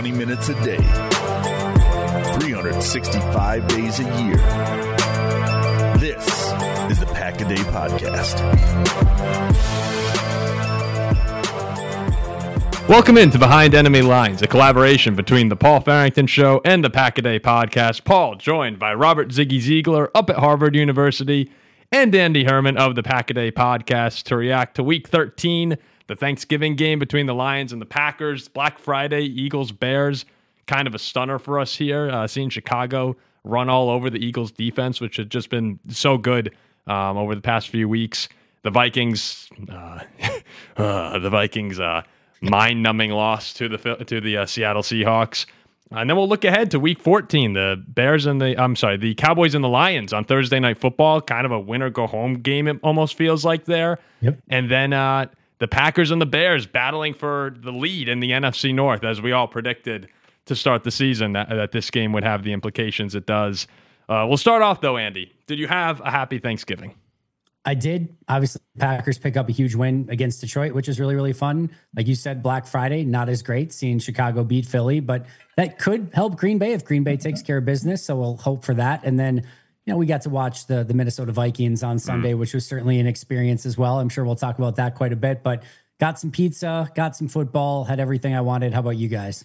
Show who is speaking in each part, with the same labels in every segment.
Speaker 1: 20 minutes a day, 365 days a year. This is the Pack a Day Podcast.
Speaker 2: Welcome into Behind Enemy Lines, a collaboration between the Paul Farrington Show and the Pack a Day Podcast. Paul, joined by Robert Ziggy Ziegler up at Harvard University, and Andy Herman of the Pack a Day Podcast to react to Week 13, the Thanksgiving game between the Lions and the Packers, Black Friday, Eagles, Bears. Kind of a stunner for us here, seeing Chicago run all over the Eagles defense, which had just been so good over the past few weeks. The Vikings, mind-numbing loss to the Seattle Seahawks. And then we'll look ahead to Week 14, the Cowboys and the Lions on Thursday Night Football, kind of a winner-go-home game, it almost feels like there.
Speaker 3: Yep.
Speaker 2: And then the Packers and the Bears battling for the lead in the NFC North, as we all predicted to start the season, that this game would have the implications it does. We'll start off, though, Andy. Did you have a happy Thanksgiving?
Speaker 3: I did. Obviously, Packers pick up a huge win against Detroit, which is really, really fun. Like you said, Black Friday, not as great seeing Chicago beat Philly, but that could help Green Bay if Green Bay takes care of business. So we'll hope for that. And then, we got to watch the Minnesota Vikings on Sunday, which was certainly an experience as well. I'm sure we'll talk about that quite a bit, but got some pizza, got some football, had everything I wanted. How about you guys?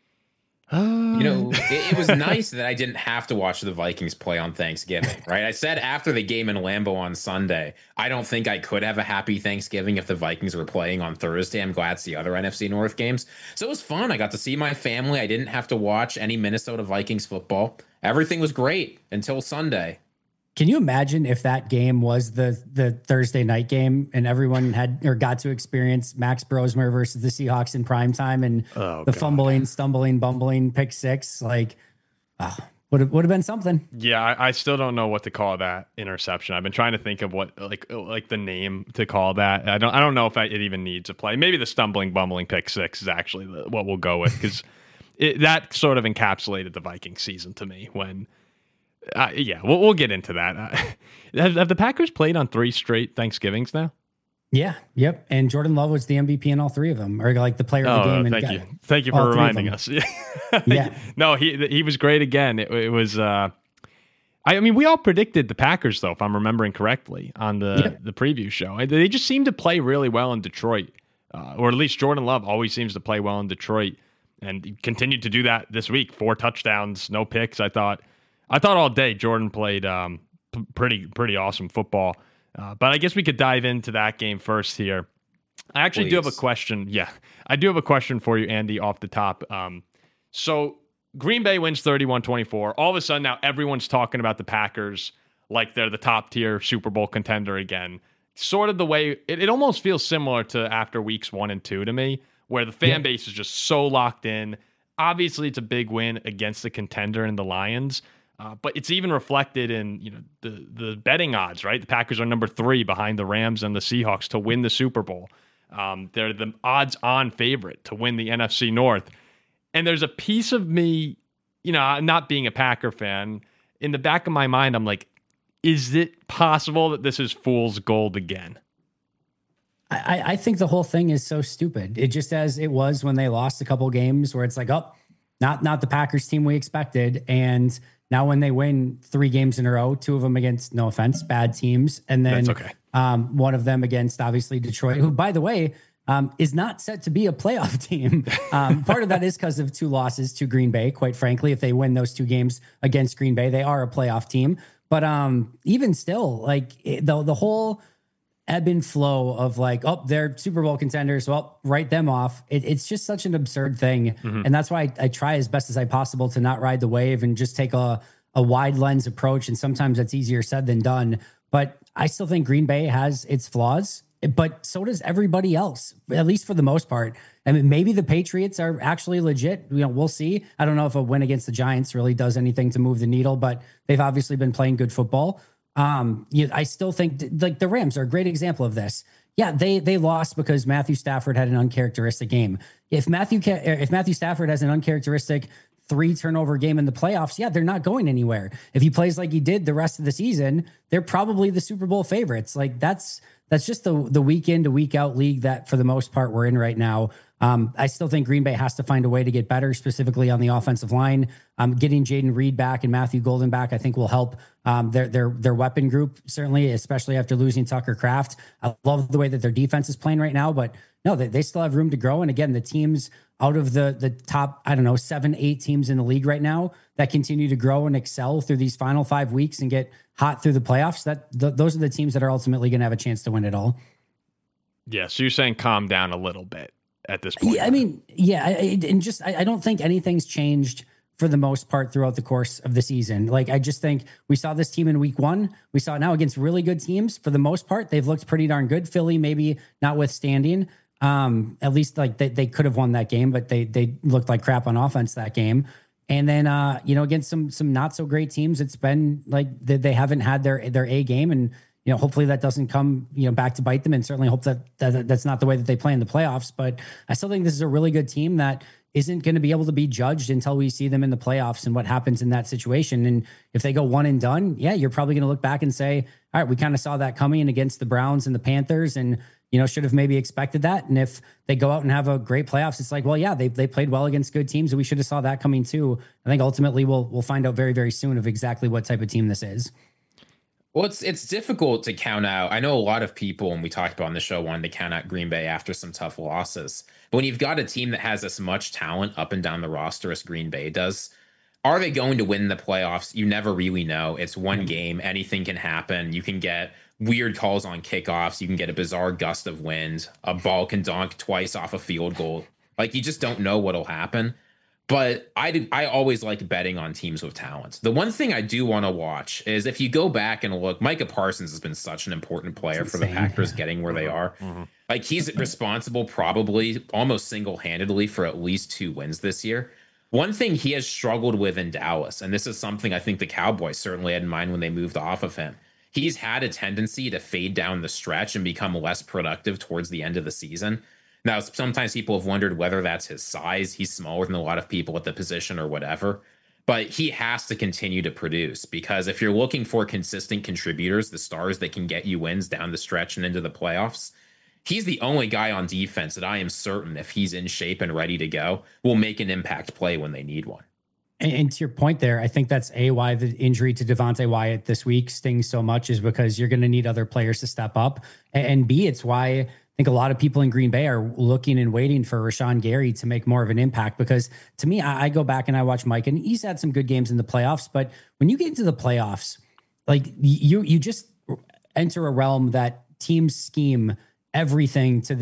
Speaker 4: It was nice that I didn't have to watch the Vikings play on Thanksgiving, right? I said after the game in Lambeau on Sunday, I don't think I could have a happy Thanksgiving if the Vikings were playing on Thursday. I'm glad it's the other NFC North games. So it was fun. I got to see my family. I didn't have to watch any Minnesota Vikings football. Everything was great until Sunday.
Speaker 3: Can you imagine if that game was the Thursday night game and everyone got to experience Max Brosmer versus the Seahawks in primetime and fumbling, stumbling, bumbling pick six? Like, would have been something.
Speaker 2: Yeah, I still don't know what to call that interception. I've been trying to think of what like the name to call that. I don't know if it even needs a play. Maybe the stumbling, bumbling pick six is actually what we'll go with, because that sort of encapsulated the Vikings season to me when. We'll get into that. Have the Packers played on 3 straight Thanksgivings now?
Speaker 3: Yeah, yep. And Jordan Love was the MVP in all 3 of them, or like the player of the game.
Speaker 2: Thank you for reminding us.
Speaker 3: Yeah.
Speaker 2: No, he was great again. It was. We all predicted the Packers, though, if I'm remembering correctly, on the preview show. They just seem to play really well in Detroit, or at least Jordan Love always seems to play well in Detroit, and he continued to do that this week. 4 touchdowns, no picks. I thought all day Jordan played pretty awesome football. But I guess we could dive into that game first here. I actually do have a question. Yeah, I do have a question for you, Andy, off the top. So Green Bay wins 31-24. All of a sudden now everyone's talking about the Packers like they're the top tier Super Bowl contender again. Sort of the way it almost feels similar to after weeks 1 and 2 to me, where the fan base is just so locked in. Obviously, it's a big win against the contender in the Lions. But it's even reflected in the betting odds, right? The Packers are number 3 behind the Rams and the Seahawks to win the Super Bowl. They're the odds-on favorite to win the NFC North. And there's a piece of me, not being a Packer fan, in the back of my mind, I'm like, is it possible that this is fool's gold again?
Speaker 3: I think the whole thing is so stupid. It just as it was when they lost a couple games where it's like, not the Packers team we expected. And now when they win 3 games in a row, 2 of them against, no offense, bad teams, and then one of them against, obviously, Detroit, who, by the way, is not set to be a playoff team. Part of that is because of 2 losses to Green Bay, quite frankly. If they win those 2 games against Green Bay, they are a playoff team. But even still, the whole ebb and flow of they're Super Bowl contenders, well, write them off. It's just such an absurd thing. Mm-hmm. And that's why I try as best as I possible to not ride the wave and just take a wide lens approach. And sometimes that's easier said than done. But I still think Green Bay has its flaws, but so does everybody else, at least for the most part. I mean, maybe the Patriots are actually legit. We'll see. I don't know if a win against the Giants really does anything to move the needle, but they've obviously been playing good football. I still think the Rams are a great example of this. Yeah, they lost because Matthew Stafford had an uncharacteristic game. If Matthew Stafford has an uncharacteristic 3 turnover game in the playoffs, yeah, they're not going anywhere. If he plays like he did the rest of the season, they're probably the Super Bowl favorites. Like that's just the week in to week out league that for the most part we're in right now. I still think Green Bay has to find a way to get better, specifically on the offensive line. Getting Jaden Reed back and Matthew Golden back, I think will help their weapon group, certainly, especially after losing Tucker Kraft. I love the way that their defense is playing right now, but no, they still have room to grow. And again, the teams out of the top, 7, 8 teams in the league right now that continue to grow and excel through these final 5 weeks and get hot through the playoffs, those are the teams that are ultimately going to have a chance to win it all.
Speaker 2: Yeah, so you're saying calm down a little bit at this point.
Speaker 3: Yeah, I mean, yeah, I don't think anything's changed for the most part throughout the course of the season. Like, I just think we saw this team in week 1. We saw it now against really good teams. For the most part, they've looked pretty darn good. Philly, maybe notwithstanding. At least like they could have won that game, but they looked like crap on offense that game. And then, against some not so great teams, it's been like they haven't had their A game. And, hopefully that doesn't come, back to bite them, and certainly hope that's not the way that they play in the playoffs. But I still think this is a really good team that isn't going to be able to be judged until we see them in the playoffs and what happens in that situation. And if they go one and done, yeah, you're probably going to look back and say, all right, we kind of saw that coming against the Browns and the Panthers, and should have maybe expected that. And if they go out and have a great playoffs, it's like, well, yeah, they played well against good teams, and we should have saw that coming too. I think ultimately we'll find out very, very soon of exactly what type of team this is.
Speaker 4: Well, it's difficult to count out. I know a lot of people, and we talked about on the show, wanted to count out Green Bay after some tough losses. But when you've got a team that has as much talent up and down the roster as Green Bay does, are they going to win the playoffs? You never really know. It's one game. Anything can happen. You can get weird calls on kickoffs. You can get a bizarre gust of wind. A ball can dunk twice off a field goal. Like, you just don't know what'll happen. But I always like betting on teams with talent. The one thing I do want to watch is, if you go back and look, Micah Parsons has been such an important player for the Packers getting where they are. Mm-hmm. Like, he's responsible probably almost single-handedly for at least 2 wins this year. One thing he has struggled with in Dallas, and this is something I think the Cowboys certainly had in mind when they moved off of him, he's had a tendency to fade down the stretch and become less productive towards the end of the season. Now, sometimes people have wondered whether that's his size. He's smaller than a lot of people at the position or whatever. But he has to continue to produce, because if you're looking for consistent contributors, the stars that can get you wins down the stretch and into the playoffs, he's the only guy on defense that I am certain, if he's in shape and ready to go, will make an impact play when they need one.
Speaker 3: And to your point there, I think that's why the injury to Devontae Wyatt this week stings so much, is because you're going to need other players to step up. And B, it's why I think a lot of people in Green Bay are looking and waiting for Rashawn Gary to make more of an impact, because to me, I go back and I watch Mike, and he's had some good games in the playoffs. But when you get into the playoffs, like you just enter a realm that teams scheme everything to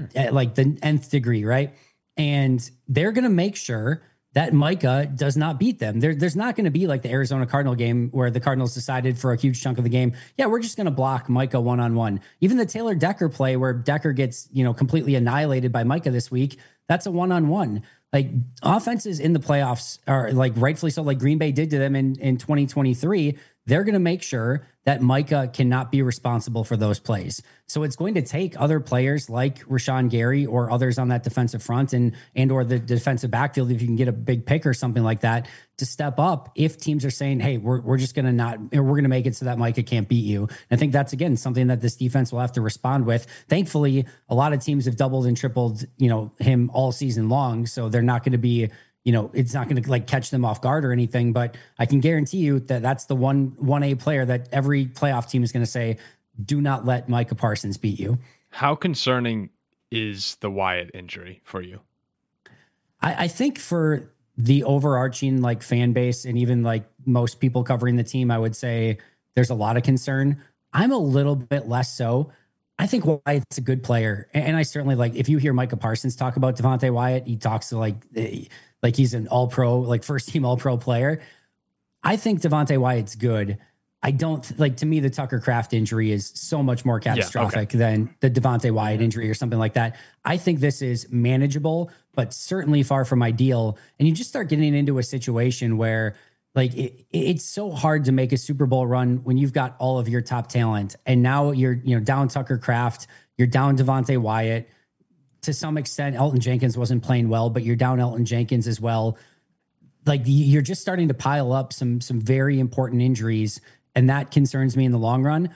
Speaker 3: the nth degree, right? And they're going to make sure that Micah does not beat them. There's not going to be like the Arizona Cardinal game where the Cardinals decided for a huge chunk of the game, yeah, we're just going to block Micah one-on-one. Even the Taylor Decker play where Decker gets, completely annihilated by Micah this week, that's a one-on-one. Like, offenses in the playoffs are, like, rightfully so, like Green Bay did to them in 2023, they're going to make sure that Micah cannot be responsible for those plays. So it's going to take other players like Rashawn Gary or others on that defensive front and or the defensive backfield, if you can get a big pick or something like that, to step up if teams are saying, hey, we're just going to we're going to make it so that Micah can't beat you. And I think that's, again, something that this defense will have to respond with. Thankfully, a lot of teams have doubled and tripled, him all season long. So they're not going to be, it's not going to like catch them off guard or anything, but I can guarantee you that that's the 1A player that every playoff team is going to say, do not let Micah Parsons beat you.
Speaker 2: How concerning is the Wyatt injury for you?
Speaker 3: I think for the overarching like fan base and even like most people covering the team, I would say there's a lot of concern. I'm a little bit less so. I think Wyatt's a good player. And I certainly, like, if you hear Micah Parsons talk about Devontae Wyatt, he talks to like he's an all-pro, like first team all-pro player. I think Devontae Wyatt's good. I don't to me, the Tucker Kraft injury is so much more catastrophic than the Devontae Wyatt injury or something like that. I think this is manageable, but certainly far from ideal. And you just start getting into a situation where like it's so hard to make a Super Bowl run when you've got all of your top talent. And now you're, down Tucker Kraft, you're down Devontae Wyatt. To some extent, Elton Jenkins wasn't playing well, but you're down Elton Jenkins as well. Like, you're just starting to pile up some very important injuries, and that concerns me in the long run.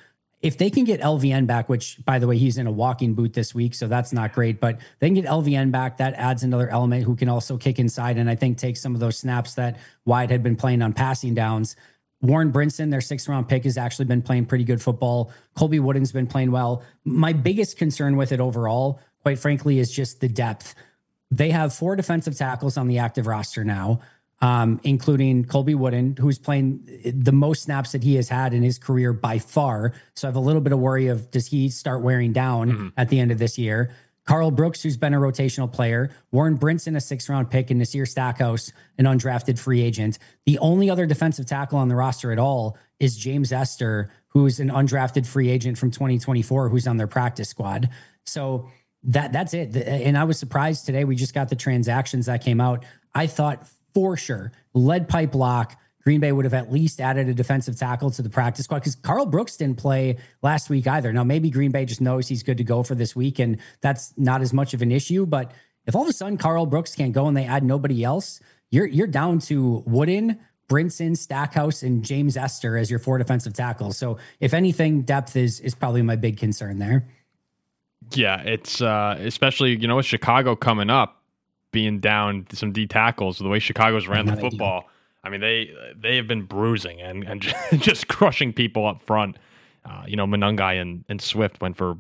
Speaker 3: if they can get LVN back, which by the way, he's in a walking boot this week, so that's not great, but they can get LVN back. That adds another element who can also kick inside and I think take some of those snaps that Wyatt had been playing on passing downs. Warren Brinson, their 6th round pick, has actually been playing pretty good football. Colby Wooden's been playing well. My biggest concern with it overall, quite frankly, is just the depth. They have 4 defensive tackles on the active roster now, including Colby Wooden, who's playing the most snaps that he has had in his career by far. So I have a little bit of worry of, does he start wearing down at the end of this year? Carl Brooks, who's been a rotational player, Warren Brinson, a 6th round pick, and Nasir Stackhouse, an undrafted free agent. The only other defensive tackle on the roster at all is James Esther, who's an undrafted free agent from 2024, who's on their practice squad. So that's it. And I was surprised today. We just got the transactions that came out. I thought for sure, lead pipe lock, Green Bay would have at least added a defensive tackle to the practice squad because Carl Brooks didn't play last week either. Now, maybe Green Bay just knows he's good to go for this week, and that's not as much of an issue. But if all of a sudden Carl Brooks can't go and they add nobody else, you're down to Wooden, Brinson, Stackhouse, and James Esther as your 4 defensive tackles. So if anything, depth is probably my big concern there.
Speaker 2: Yeah, it's especially, with Chicago coming up, being down some D tackles, the way Chicago's ran the football. I mean, they have been bruising and just crushing people up front. Monungai and Swift went for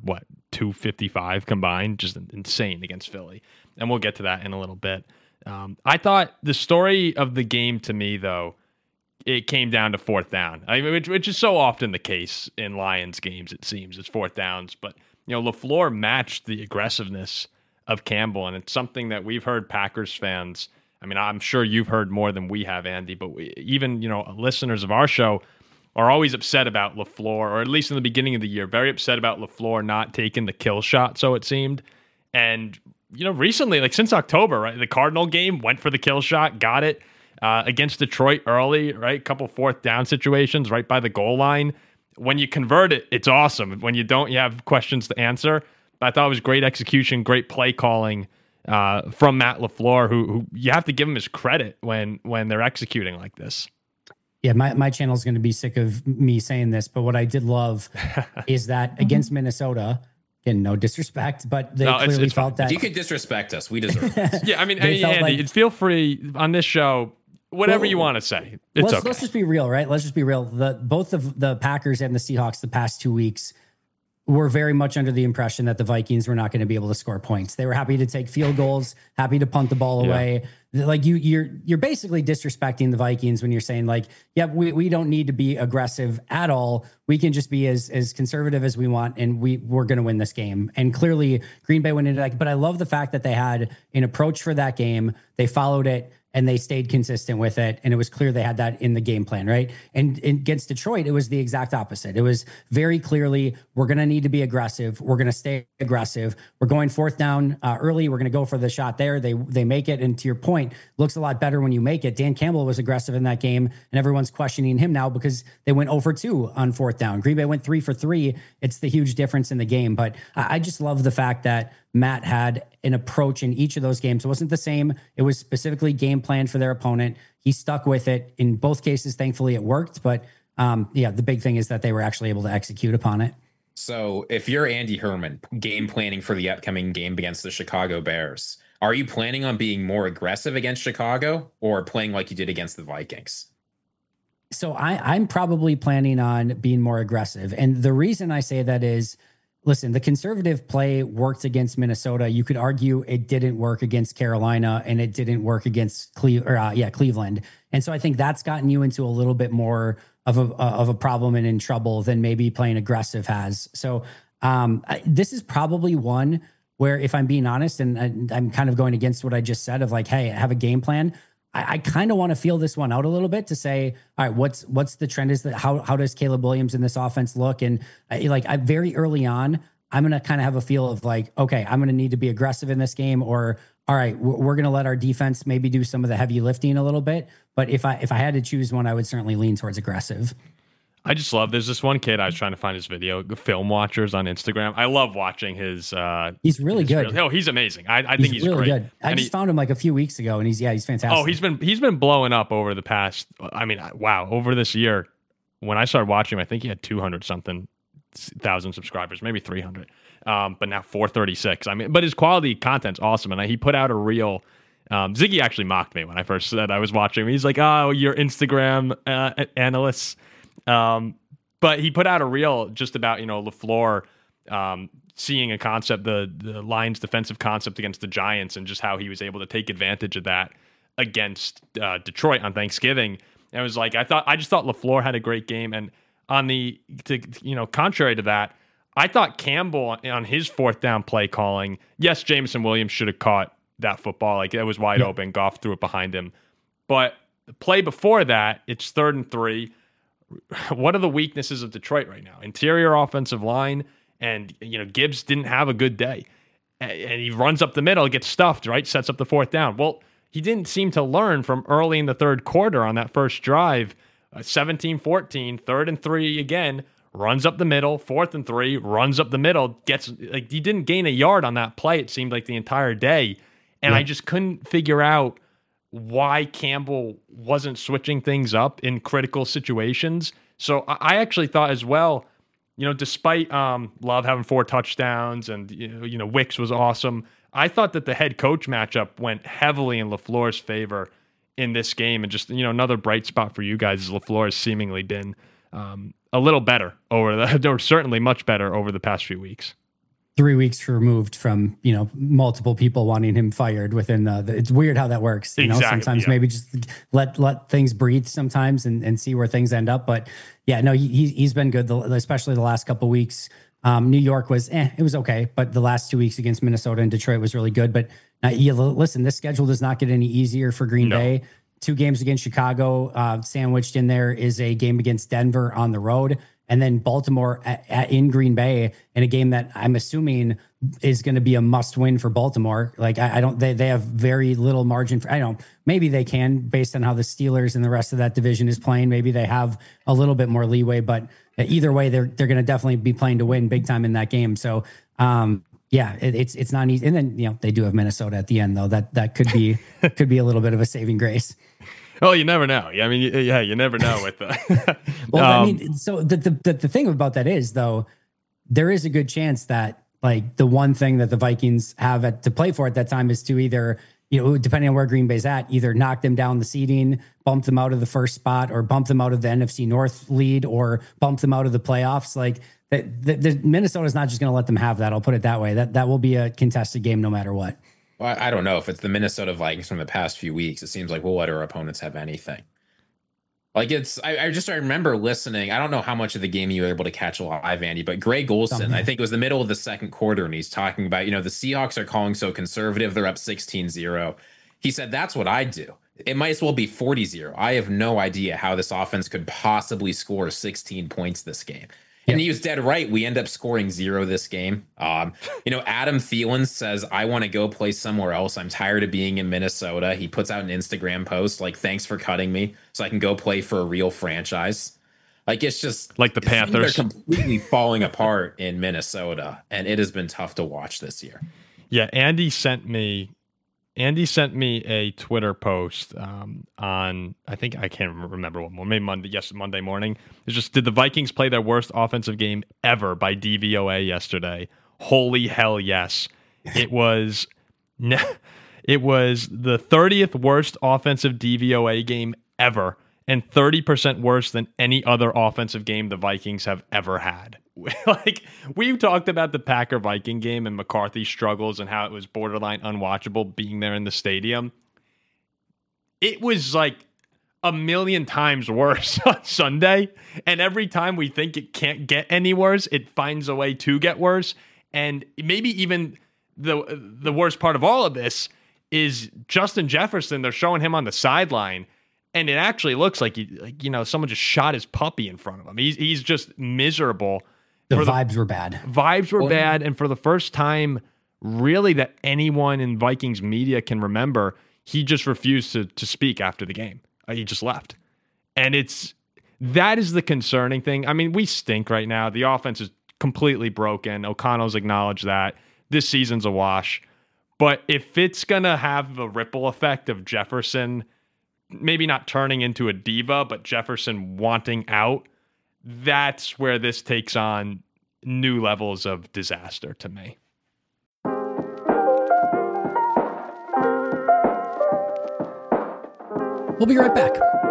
Speaker 2: 255 combined, just insane against Philly. And we'll get to that in a little bit. I thought the story of the game to me, though, it came down to 4th down, which is so often the case in Lions games, it seems. It's 4th downs. But, LaFleur matched the aggressiveness of Campbell, and it's something that we've heard Packers fans. I mean, I'm sure you've heard more than we have, Andy, but even, listeners of our show are always upset about LaFleur, or at least in the beginning of the year, very upset about LaFleur not taking the kill shot, so it seemed. And, recently, like since October, right, the Cardinal game, went for the kill shot, got it against Detroit early, right? A couple 4th down situations right by the goal line. When you convert it, it's awesome. When you don't, you have questions to answer. But I thought it was great execution, great play calling from Matt LaFleur, who you have to give him his credit when they're executing like this.
Speaker 3: Yeah, my channel is going to be sick of me saying this, but what I did love is that against Minnesota, and no disrespect, but they clearly felt that.
Speaker 4: If you could disrespect us, we deserve it.
Speaker 2: Yeah, I mean, Andy, feel free on this show, whatever you want to say. It's okay.
Speaker 3: Let's just be real, right? Let's just be real. Both of the Packers and the Seahawks the past 2 weeks were very much under the impression that the Vikings were not going to be able to score points. They were happy to take field goals, happy to punt the ball away. Like you're basically disrespecting the Vikings when you're saying like, yeah, we don't need to be aggressive at all. We can just be as conservative as we want, and we're going to win this game. And clearly Green Bay went into that. But I love the fact that they had an approach for that game. They followed it, and they stayed consistent with it. And it was clear they had that in the game plan, right? And against Detroit, it was the exact opposite. It was very clearly, we're going to need to be aggressive. We're going to stay aggressive. We're going 4th down early. We're going to go for the shot there. They make it. And to your point, looks a lot better when you make it. Dan Campbell was aggressive in that game, and everyone's questioning him now because they went 0 for 2 on 4th down. Green Bay went 3 for 3. It's the huge difference in the game. But I just love the fact that Matt had an approach in each of those games. It wasn't the same. It was specifically game planned for their opponent. He stuck with it. In both cases, thankfully, it worked. But the big thing is that they were actually able to execute upon it.
Speaker 4: So if you're Andy Herman, game planning for the upcoming game against the Chicago Bears, are you planning on being more aggressive against Chicago or playing like you did against the Vikings?
Speaker 3: So I'm probably planning on being more aggressive. And the reason I say that is, listen, the conservative play worked against Minnesota. You could argue it didn't work against Carolina, and it didn't work against Cleveland. And so I think that's gotten you into a little bit more of a problem and in trouble than maybe playing aggressive has. So this is probably one where, if I'm being honest, and I'm kind of going against what I just said of like, hey, I have a game plan. I kind of want to feel this one out a little bit to say, all right, what's the trend? Is that how does Caleb Williams in this offense look? And I very early on, I'm going to kind of have a feel of like, okay, I'm going to need to be aggressive in this game, or all right, we're going to let our defense maybe do some of the heavy lifting a little bit. But if I had to choose one, I would certainly lean towards aggressive.
Speaker 2: I just love, there's this one kid, I was trying to find his video, Film Watchers on Instagram. I love watching his.
Speaker 3: He's really good.
Speaker 2: He's amazing. I think he's
Speaker 3: really
Speaker 2: great.
Speaker 3: Good. I just found him like a few weeks ago, and he's fantastic.
Speaker 2: Oh, he's been blowing up over the past, over this year. When I started watching him, I think he had 200 something 200,000 subscribers, maybe 300. But now 436. I mean, but his quality content's awesome. And he put out a reel. Ziggy actually mocked me when I first said I was watching him. He's like, "Oh, you're Instagram analysts." But he put out a reel just about, LaFleur seeing a concept, the Lions' defensive concept against the Giants, and just how he was able to take advantage of that against Detroit on Thanksgiving. And it was like, I just thought LaFleur had a great game. And on contrary to that, I thought Campbell on his fourth down play calling, yes, Jameson Williams should have caught that football. Like, it was wide open. Goff threw it behind him. But the play before that, it's 3rd and 3. What are the weaknesses of Detroit right now? Interior offensive line, and Gibbs didn't have a good day. And he runs up the middle, gets stuffed, right? Sets up the 4th down. Well, he didn't seem to learn from early in the 3rd quarter on that first drive. 17-14, 3rd and 3 again, runs up the middle, 4th and 3, runs up the middle, he didn't gain a yard on that play, it seemed like, the entire day. And I just couldn't figure out why Campbell wasn't switching things up in critical situations. So I actually thought as well, despite Love having 4 touchdowns and, Wicks was awesome, I thought that the head coach matchup went heavily in LaFleur's favor in this game. And just, another bright spot for you guys is LaFleur has seemingly been a little better or certainly much better over the past few weeks.
Speaker 3: 3 weeks removed from, multiple people wanting him fired within it's weird how that works.
Speaker 2: Exactly,
Speaker 3: sometimes maybe just let things breathe sometimes and see where things end up. But yeah, no, he's been good, especially the last couple of weeks. New York was, it was okay. But the last 2 weeks against Minnesota and Detroit was really good. But listen, this schedule does not get any easier for Green Bay. 2 games against Chicago, sandwiched in there is a game against Denver on the road. And then Baltimore in Green Bay in a game that I'm assuming is going to be a must win for Baltimore. Like, they have very little margin for, maybe they can based on how the Steelers and the rest of that division is playing. Maybe they have a little bit more leeway, but either way, they're going to definitely be playing to win big time in that game. So, it's not easy. And then, they do have Minnesota at the end though. That could be a little bit of a saving grace.
Speaker 2: Oh, you never know. I mean, you never know with that.
Speaker 3: Well, so the thing about that is, though, there is a good chance that, like, the one thing that the Vikings have to play for at that time is to either, depending on where Green Bay's at, either knock them down the seeding, bump them out of the first spot, or bump them out of the NFC North lead, or bump them out of the playoffs. Like, the Minnesota's not just going to let them have that. I'll put it that way. That will be a contested game no matter what.
Speaker 4: Well, I don't know if it's the Minnesota Vikings from the past few weeks. It seems like we'll let our opponents have anything. Like, I remember listening. I don't know how much of the game you were able to catch live, Andy, but Greg Olson, I think it was the middle of the 2nd quarter, and he's talking about, the Seahawks are calling so conservative. They're up 16-0. He said, that's what I do. It might as well be 40-0. I have no idea how this offense could possibly score 16 points this game. And he was dead right. We end up scoring 0 this game. Adam Thielen says, I want to go play somewhere else. I'm tired of being in Minnesota. He puts out an Instagram post like, thanks for cutting me so I can go play for a real franchise. Like, it's just
Speaker 2: like the Panthers.
Speaker 4: They're completely falling apart in Minnesota, and it has been tough to watch this year.
Speaker 2: Yeah, Andy sent me a Twitter post on, I think, I can't remember what more, maybe Monday morning. It's just, did the Vikings play their worst offensive game ever by DVOA yesterday? Holy hell, yes. It was the 30th worst offensive DVOA game ever, and 30% worse than any other offensive game the Vikings have ever had. Like, we talked about the Packer-Viking game and McCarthy's struggles and how it was borderline unwatchable being there in the stadium. It was like a million times worse on Sunday, and every time we think it can't get any worse, it finds a way to get worse. And maybe even the worst part of all of this is Justin Jefferson. They're showing him on the sideline, and it actually looks like someone just shot his puppy in front of him. He's just miserable.
Speaker 3: The vibes were bad.
Speaker 2: Vibes were bad, and for the first time, really, that anyone in Vikings media can remember, he just refused to speak after the game. He just left. And that is the concerning thing. I mean, we stink right now. The offense is completely broken. O'Connell's acknowledged that. This season's a wash. But if it's going to have a ripple effect of Jefferson, maybe not turning into a diva, but Jefferson wanting out, that's where this takes on new levels of disaster to me.
Speaker 3: We'll be right back.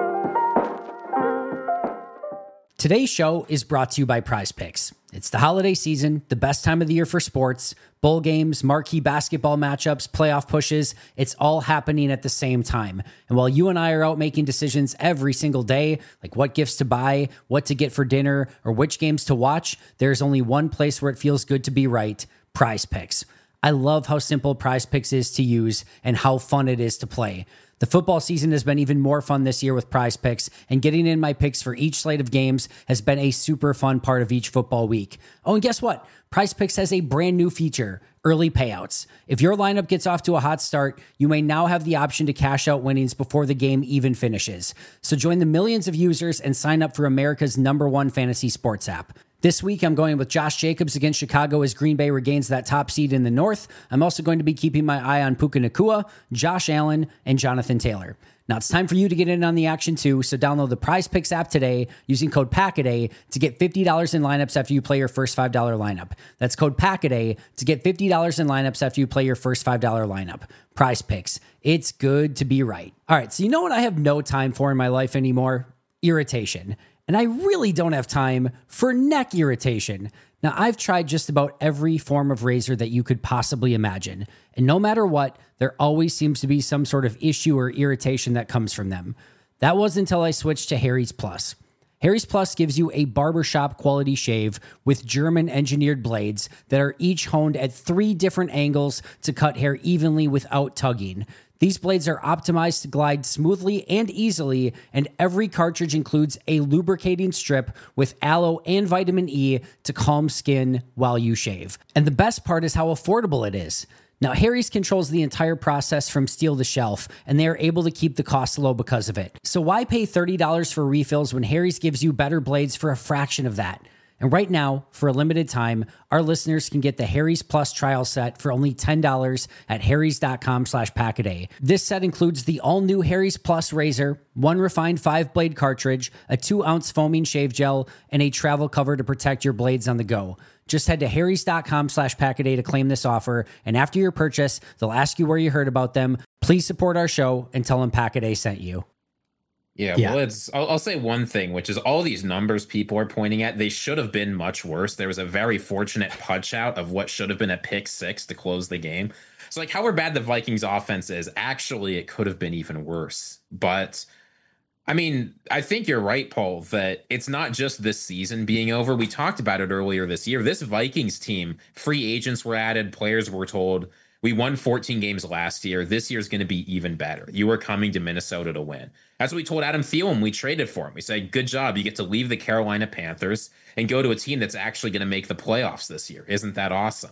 Speaker 3: Today's show is brought to you by Prize Picks. It's the holiday season, the best time of the year for sports, bowl games, marquee basketball matchups, playoff pushes. It's all happening at the same time. And while you and I are out making decisions every single day, like what gifts to buy, what to get for dinner, or which games to watch, there's only one place where it feels good to be right: Prize Picks. I love how simple Prize Picks is to use and how fun it is to play. The football season has been even more fun this year with Prize Picks, and getting in my picks for each slate of games has been a super fun part of each football week. Oh, and guess what? Prize Picks has a brand new feature: early payouts. If your lineup gets off to a hot start, you may now have the option to cash out winnings before the game even finishes. So join the millions of users and sign up for America's #1 fantasy sports app. This week, I'm going with Josh Jacobs against Chicago as Green Bay regains that top seed in the North. I'm also going to be keeping my eye on Puka Nacua, Josh Allen, and Jonathan Taylor. Now it's time for you to get in on the action too, so download the Prize Picks app today using code PACKADAY to get $50 in lineups after you play your first $5 lineup. That's code PACKADAY to get $50 in lineups after you play your first $5 lineup. Prize Picks. It's good to be right. All right, so you know what I have no time for in my life anymore? Irritation. And I really don't have time for neck irritation. Now, I've tried just about every form of razor that you could possibly imagine. And no matter what, there always seems to be some sort of issue or irritation that comes from them. That wasn't until I switched to Harry's Plus. Harry's Plus gives you a barbershop quality shave with German engineered blades that are each honed at 3 different angles to cut hair evenly without tugging. These blades are optimized to glide smoothly and easily, and every cartridge includes a lubricating strip with aloe and vitamin E to calm skin while you shave. And the best part is how affordable it is. Now, Harry's controls the entire process from steel to shelf, and they are able to keep the cost low because of it. So why pay $30 for refills when Harry's gives you better blades for a fraction of that? And right now, for a limited time, our listeners can get the Harry's Plus trial set for only $10 at harrys.com/packaday. This set includes the all-new Harry's Plus razor, 1 refined 5-blade cartridge, a 2-ounce foaming shave gel, and a travel cover to protect your blades on the go. Just head to harrys.com/packaday to claim this offer, and after your purchase, they'll ask you where you heard about them. Please support our show and tell them Packaday sent you.
Speaker 4: Yeah, well, I'll say one thing, which is all these numbers people are pointing at, they should have been much worse. There was a very fortunate punch out of what should have been a pick 6 to close the game. So, like, however bad the Vikings offense is, actually, it could have been even worse. But, I mean, I think you're right, Paul, that it's not just this season being over. We talked about it earlier this year. This Vikings team, free agents were added, players were told, we won 14 games last year. This year's going to be even better. You are coming to Minnesota to win. That's what we told Adam Thielen. We traded for him. We said, good job. You get to leave the Carolina Panthers and go to a team that's actually going to make the playoffs this year. Isn't that awesome?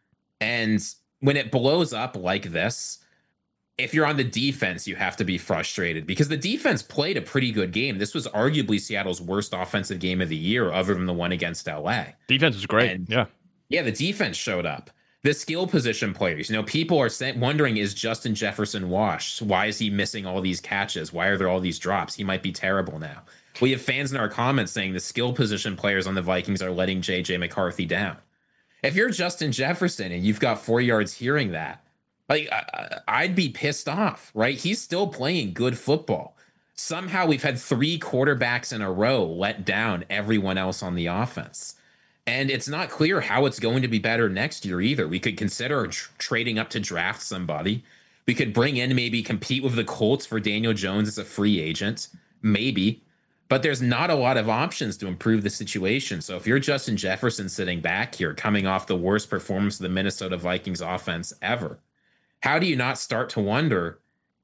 Speaker 4: And when it blows up like this, if you're on the defense, you have to be frustrated because the defense played a pretty good game. This was arguably Seattle's worst offensive game of the year, other than the one against LA.
Speaker 2: Defense was great. And
Speaker 4: yeah, the defense showed up. The skill position players, people are wondering, is Justin Jefferson washed? Why is he missing all these catches? Why are there all these drops? He might be terrible now. We have fans in our comments saying the skill position players on the Vikings are letting JJ McCarthy down. If you're Justin Jefferson and you've got 4 yards hearing that, like, I'd be pissed off, right? He's still playing good football. Somehow we've had 3 quarterbacks in a row let down everyone else on the offense. And it's not clear how it's going to be better next year either. We could consider trading up to draft somebody. We could bring in, maybe compete with the Colts for Daniel Jones as a free agent. Maybe. But there's not a lot of options to improve the situation. So if you're Justin Jefferson sitting back here, coming off the worst performance of the Minnesota Vikings offense ever, how do you not start to wonder,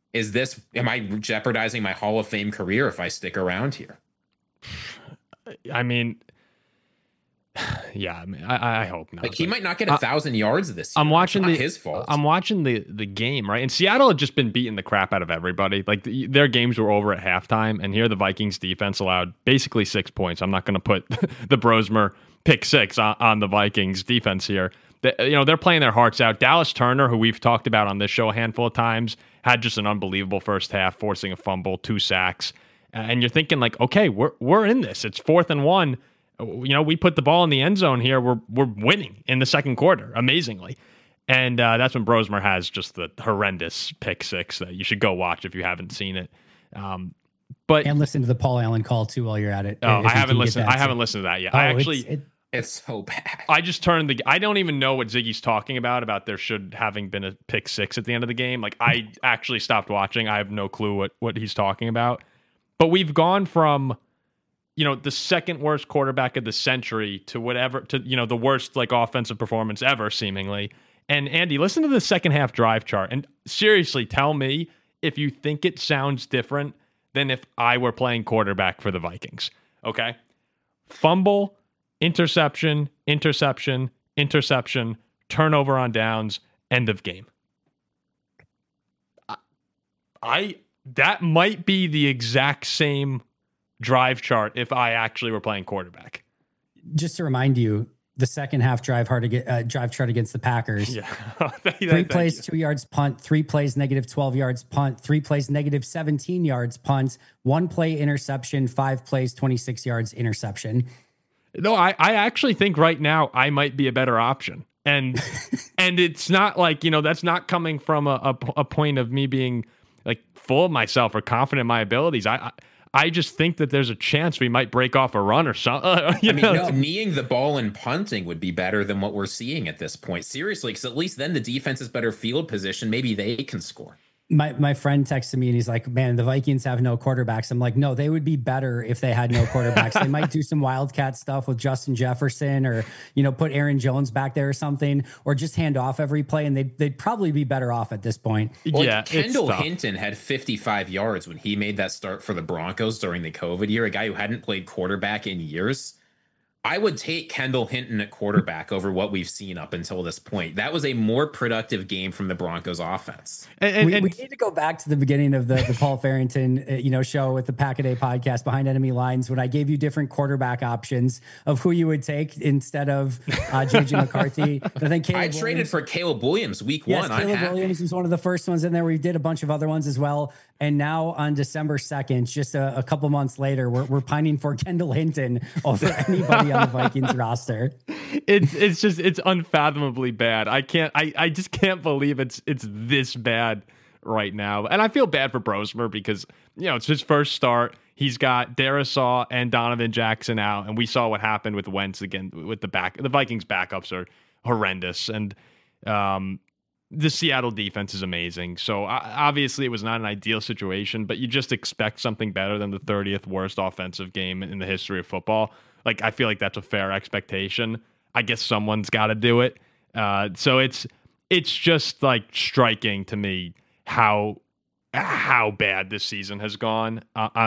Speaker 4: am I jeopardizing my Hall of Fame career if I stick around here?
Speaker 2: I mean, yeah, I hope not.
Speaker 4: Like, he might not get 1,000 yards this year.
Speaker 2: I'm watching
Speaker 4: his fault.
Speaker 2: I'm watching the game, right? And Seattle had just been beating the crap out of everybody. Like, their games were over at halftime, and here the Vikings defense allowed basically 6 points. I'm not going to put the Brosmer pick 6 on the Vikings defense here. They're playing their hearts out. Dallas Turner, who we've talked about on this show a handful of times, had just an unbelievable first half, forcing a fumble, 2 sacks, and you're thinking, like, okay, we're in this. It's 4th and 1. We put the ball in the end zone here. We're winning in the second quarter, amazingly. And that's when Brosmer has just the horrendous pick six that you should go watch if you haven't seen it. And
Speaker 3: listen to the Paul Allen call too while you're at it.
Speaker 2: Oh, I haven't listened. I haven't listened to that yet.
Speaker 4: It's so bad.
Speaker 2: I just turned I don't even know what Ziggy's talking about there should having been a pick six at the end of the game. Like, I actually stopped watching. I have no clue what he's talking about. But we've gone from, the second worst quarterback of the century to the worst like offensive performance ever, seemingly. And Andy, listen to the second half drive chart and seriously tell me if you think it sounds different than if I were playing quarterback for the Vikings. Okay? Fumble, interception, turnover on downs, end of game. That might be the exact same drive chart if I actually were playing quarterback.
Speaker 3: Just to remind you, the second half drive chart against the Packers.
Speaker 2: Yeah.
Speaker 3: 3 plays, 2 yards punt, 3 plays, negative 12 yards punt, 3 plays, negative 17 yards punt, 1 play interception, 5 plays, 26 yards interception.
Speaker 2: No, I actually think right now I might be a better option. And and it's not like, that's not coming from a point of me being like full of myself or confident in my abilities. I just think that there's a chance we might break off a run or something.
Speaker 4: Kneeing the ball and punting would be better than what we're seeing at this point. Seriously, because at least then the defense is better field position. Maybe they can score.
Speaker 3: My friend texted me and he's like, man, the Vikings have no quarterbacks. I'm like, no, they would be better if they had no quarterbacks. They might do some Wildcat stuff with Justin Jefferson or, put Aaron Jones back there or something, or just hand off every play. And they'd probably be better off at this point.
Speaker 4: Well, Kendall Hinton had 55 yards when he made that start for the Broncos during the COVID year, a guy who hadn't played quarterback in years. I would take Kendall Hinton at quarterback over what we've seen up until this point. That was a more productive game from the Broncos offense.
Speaker 3: And we need to go back to the beginning of the Paul Farrington, show with the Pack-A-Day podcast, Behind Enemy Lines, when I gave you different quarterback options of who you would take instead of JJ McCarthy. I think
Speaker 4: I traded for Caleb Williams week one.
Speaker 3: Caleb Williams was one of the first ones in there. We did a bunch of other ones as well. And now on December 2nd, just a couple months later, we're pining for Kendall Hinton over anybody on the Vikings roster.
Speaker 2: It's unfathomably bad. I just can't believe it's this bad right now. And I feel bad for Brosmer because, it's his first start. He's got Darisaw and Donovan Jackson out, and we saw what happened with Wentz again with the Vikings backups are horrendous. And the Seattle defense is amazing. So obviously it was not an ideal situation, but you just expect something better than the 30th worst offensive game in the history of football. Like, I feel like that's a fair expectation. I guess someone's got to do it. So it's just like striking to me how bad this season has gone.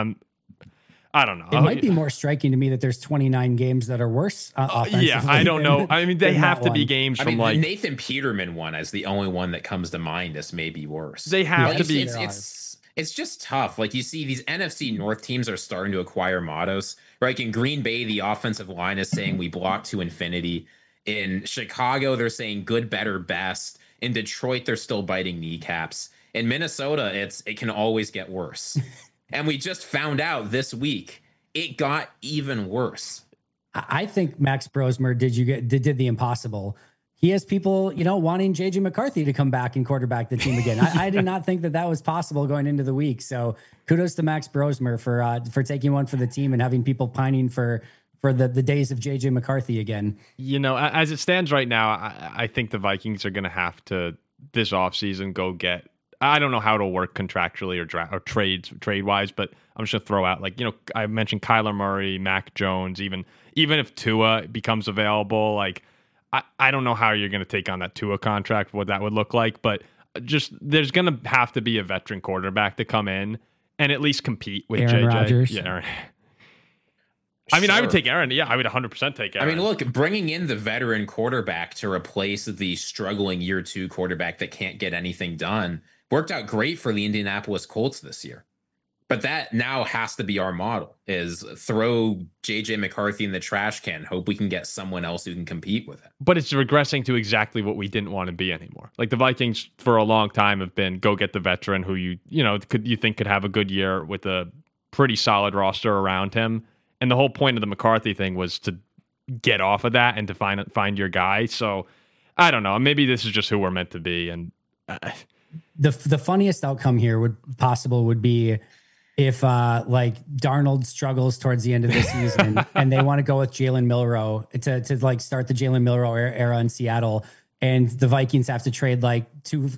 Speaker 2: I don't know.
Speaker 3: It might be more striking to me that there's 29 games that are worse offensively.
Speaker 2: Yeah, I don't know. I mean, they have to be games from like
Speaker 4: Nathan Peterman one as the only one that comes to mind as maybe worse.
Speaker 2: They have to be.
Speaker 4: It's just tough. Like, you see these NFC North teams are starting to acquire mottos. Right? In Green Bay, the offensive line is saying we block to infinity. In Chicago, they're saying good, better, best. In Detroit, they're still biting kneecaps. In Minnesota, it can always get worse. And we just found out this week it got even worse.
Speaker 3: I think Max Brosmer did the impossible. He has people, wanting JJ McCarthy to come back and quarterback the team again. I did not think that was possible going into the week. So kudos to Max Brosmer for taking one for the team and having people pining for the days of JJ McCarthy again.
Speaker 2: As it stands right now, I think the Vikings are going to have to this offseason go get. I don't know how it'll work contractually or trade wise, but I'm just gonna throw out I mentioned Kyler Murray, Mac Jones, even if Tua becomes available, like I don't know how you're gonna take on that Tua contract, what that would look like, but just there's gonna have to be a veteran quarterback to come in and at least compete with
Speaker 3: Aaron
Speaker 2: JJ.
Speaker 3: Rodgers.
Speaker 2: Yeah, Aaron. I mean, I would take Aaron. Yeah, I would 100% take Aaron.
Speaker 4: I mean, look, bringing in the veteran quarterback to replace the struggling year 2 quarterback that can't get anything done worked out great for the Indianapolis Colts this year. But that now has to be our model, is throw JJ McCarthy in the trash can, hope we can get someone else who can compete with it.
Speaker 2: But it's regressing to exactly what we didn't want to be anymore. Like, the Vikings for a long time have been go get the veteran who you think could have a good year with a pretty solid roster around him. And the whole point of the McCarthy thing was to get off of that and to find your guy. So I don't know. Maybe this is just who we're meant to be. And
Speaker 3: the funniest outcome here would be if like Darnold struggles towards the end of the season and they want to go with Jalen Milroe to like start the Jalen Milroe era in Seattle, and the Vikings have to trade like two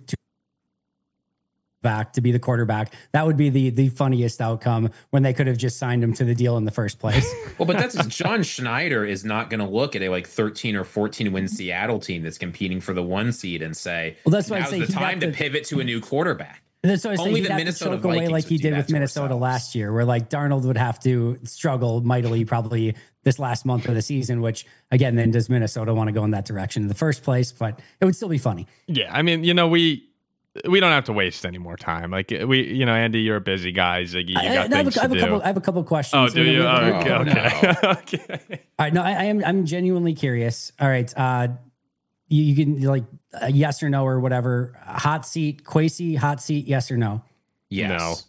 Speaker 3: back to be the quarterback. That would be the funniest outcome, when they could have just signed him to the deal in the first place.
Speaker 4: Well, but that's John Schneider is not going to look at a like 13 or 14 win Seattle team that's competing for the 1 seed and say,
Speaker 3: well, that's why
Speaker 4: now's the time to pivot to a new quarterback.
Speaker 3: That's what I
Speaker 4: Only
Speaker 3: say.
Speaker 4: the Minnesota
Speaker 3: Vikings away like he did with Minnesota last year, where like Darnold would have to struggle mightily probably this last month of the season, which again, then does Minnesota want to go in that direction in the first place? But it would still be funny.
Speaker 2: Yeah. I mean, we don't have to waste any more time. Like Andy, you're a busy guy. Ziggy, you got things to do.
Speaker 3: I have a couple questions.
Speaker 2: Oh, do you? Okay.
Speaker 4: No.
Speaker 2: Okay.
Speaker 3: All right. No, I'm genuinely curious. All right. You can like yes or no or whatever. Hot seat, Kwesi, hot seat, yes or no?
Speaker 4: Yes.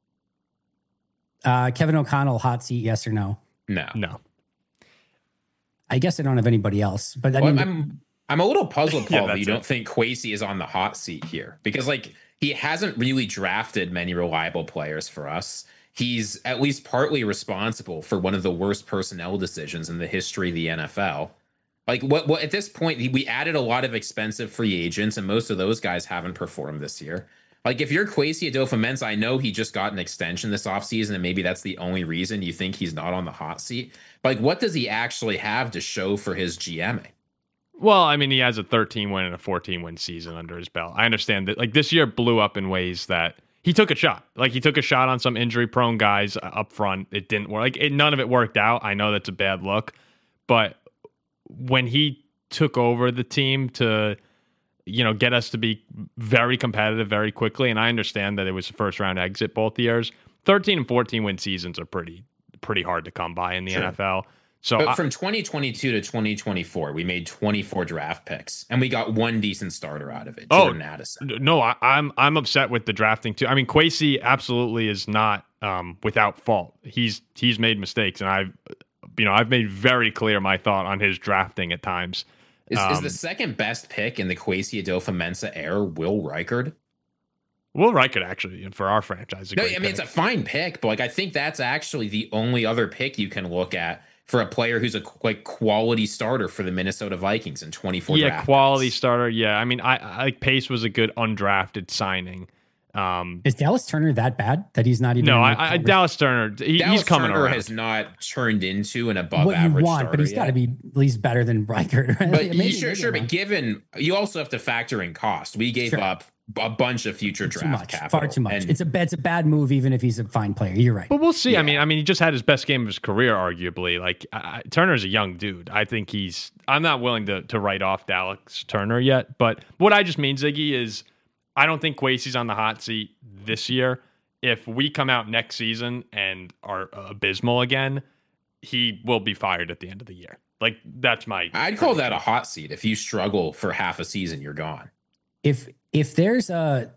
Speaker 2: No.
Speaker 3: Kevin O'Connell, hot seat, yes or no?
Speaker 2: No.
Speaker 3: I guess I don't have anybody else, but I mean,
Speaker 4: I'm a little puzzled, Paul, that you
Speaker 2: it.
Speaker 4: don't think Kwesi is on the hot seat here, because like he hasn't really drafted many reliable players for us. He's at least partly responsible for one of the worst personnel decisions in the history of the NFL. Like what at this point, we added a lot of expensive free agents, and most of those guys haven't performed this year. Like if you're Kwesi Adofo-Mensah, I know he just got an extension this offseason, and maybe that's the only reason you think he's not on the hot seat. But like, what does he actually have to show for his GMing?
Speaker 2: Well, I mean, he has a 13-win and a 14-win season under his belt. I understand that like this year blew up in ways that he took a shot. Like he took a shot on some injury-prone guys up front. It didn't work. Like none of it worked out. I know that's a bad look, but when he took over the team to, get us to be very competitive very quickly, and I understand that it was a first-round exit both years. 13 and 14-win seasons are pretty hard to come by in the NFL. So
Speaker 4: from 2022 to 2024, we made 24 draft picks, and we got one decent starter out of it, Jordan Addison.
Speaker 2: No, I'm upset with the drafting too. I mean, Kwesi absolutely is not without fault. He's made mistakes, and I've made very clear my thought on his drafting at times.
Speaker 4: Is the second best pick in the Kwesi Adofo-Mensah era Will Reichard?
Speaker 2: Will Reichard actually for our franchise.
Speaker 4: It's a fine pick, but like I think that's actually the only other pick you can look at for a player who's a quality starter for the Minnesota Vikings in 24 draft
Speaker 2: quality
Speaker 4: picks.
Speaker 2: Starter. Yeah, I mean, I like Pace was a good undrafted signing.
Speaker 3: Is Dallas Turner that bad that he's not even?
Speaker 2: No, Dallas Turner. He's coming
Speaker 4: Turner
Speaker 2: around.
Speaker 4: Has not turned into an above
Speaker 3: what
Speaker 4: average
Speaker 3: you want,
Speaker 4: starter
Speaker 3: but he's got to be at least better than Reichard. Right?
Speaker 4: But sure. But given you also have to factor in cost, we gave up a bunch of future draft capital.
Speaker 3: Far too much. It's a bad move, even if he's a fine player. You're right.
Speaker 2: But we'll see. Yeah. I mean, he just had his best game of his career, arguably. Like Turner's a young dude. I think I'm not willing to write off Dallas Turner yet. But what I just mean, Ziggy, is I don't think Kwesi's on the hot seat this year. If we come out next season and are abysmal again, he will be fired at the end of the year. Like that's I'd
Speaker 4: call that a hot seat. If you struggle for half a season, you're gone.
Speaker 3: If there's a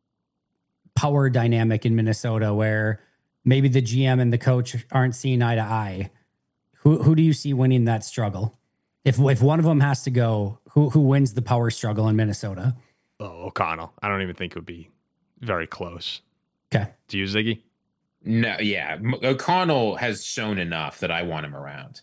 Speaker 3: power dynamic in Minnesota where maybe the GM and the coach aren't seeing eye to eye, who do you see winning that struggle? If one of them has to go, who wins the power struggle in Minnesota?
Speaker 2: Oh, O'Connell. I don't even think it would be very close.
Speaker 3: Okay.
Speaker 2: Do you, Ziggy?
Speaker 4: No, yeah. O'Connell has shown enough that I want him around.